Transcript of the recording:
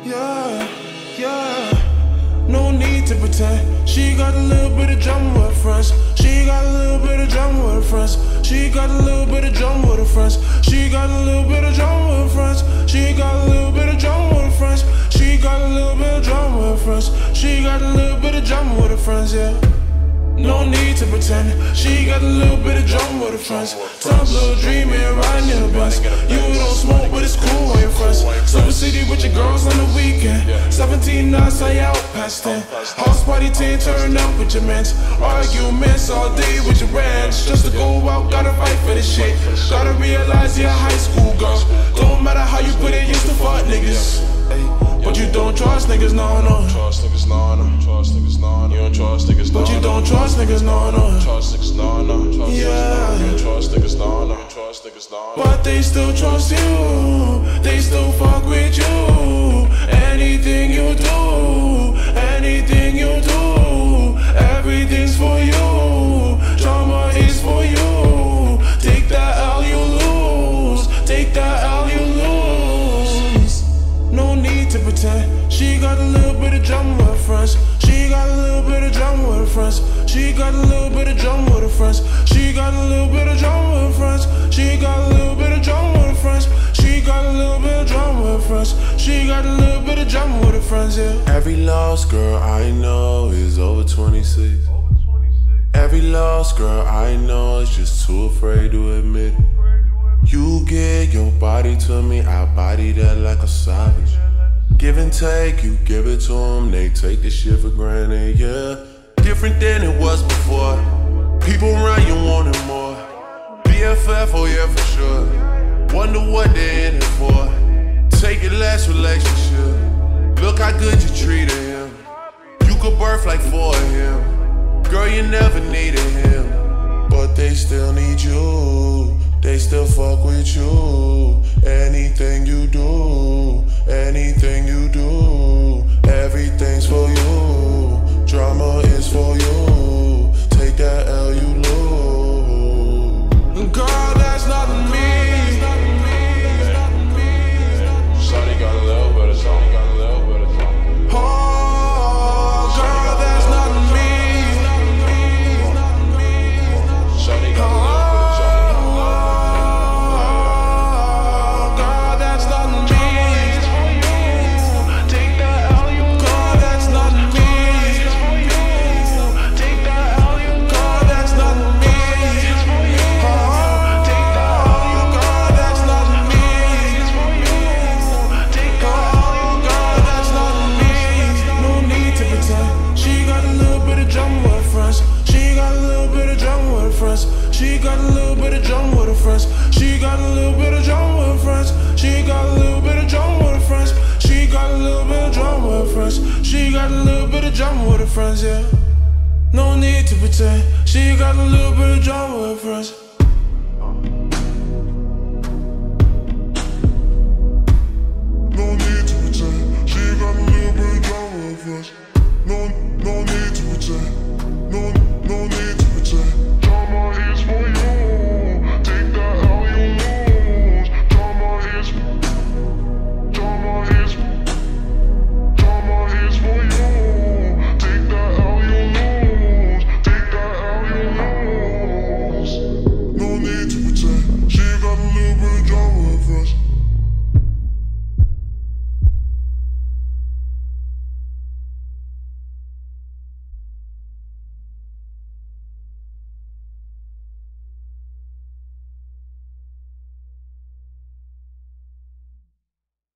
Yeah, yeah. No need to pretend. She got a little bit of drama with her friends. She got a little bit of drama with her friends. She got a little bit of drama with her friends. She got a little bit of drama with her friends. She got a little bit of drama with her friends. She got a little bit of drama with her friends. She got a little bit of drama with her friends, yeah. No need to pretend. She got a little bit of drama with her friends. Top little dreaming, riding in a bus. You don't smoke, but it's cool on your friends. Silver City with your girls on the weekend. 17 nights, I out past 10. House party 10, turn up with your mans. Arguments all day with your ranch. Just to go out, gotta fight for this shit. Gotta realize you're a high school girl. Don't matter how you put it, used to fuck niggas. But you don't trust niggas, no, no. Trust niggas, no, no. Trust niggas, no, no. You don't trust niggas, no, no. But you don't trust niggas, no, no. Trust niggas, no, no. Yeah. You don't trust niggas, no, no. Trust niggas, no, no. But they still trust you. They still fuck with you. Anything you do, anything you do, everything's for you. Drama is for you. Take that L, you lose. Take that L, you lose. No need to pretend. She got a little bit of drama with her friends. She got a little bit of drama with her friends. She got a little bit of drama with her friends. She got a little bit of drama with her friends. She got a little bit of drama with her friends. She got a little bit of drama with her friends. She got a little bit of drama with her friends, yeah. Every lost girl I know is over 26. Every lost girl I know is just too afraid to admit it. You give your body to me, I body that like a savage. Give and take, you give it to them, they take this shit for granted, yeah. Different than it was before. People around you wanting more. BFF, oh yeah, for sure. Wonder what they're in it for. Take your last relationship. Look how good you treated him. You could birth like 4 of him. Girl, you never needed him. But they still need you. They still fuck with you. Anything you do, anything you do, everything's for you. Drama is for you. Take that L, you lose. Girl, that's not me. Shawty got a little bit of something, got a little bit of something. Oh, girl, that's not me. Shawty got a little bit of something. She got a little bit of drama with her friends. She got a little bit of drama with her friends. She got a little bit of drama with her friends. She got a little bit of drama with her friends. She got a little bit of drama with her friends, yeah. No need to pretend. She got a little bit of drama with her friends.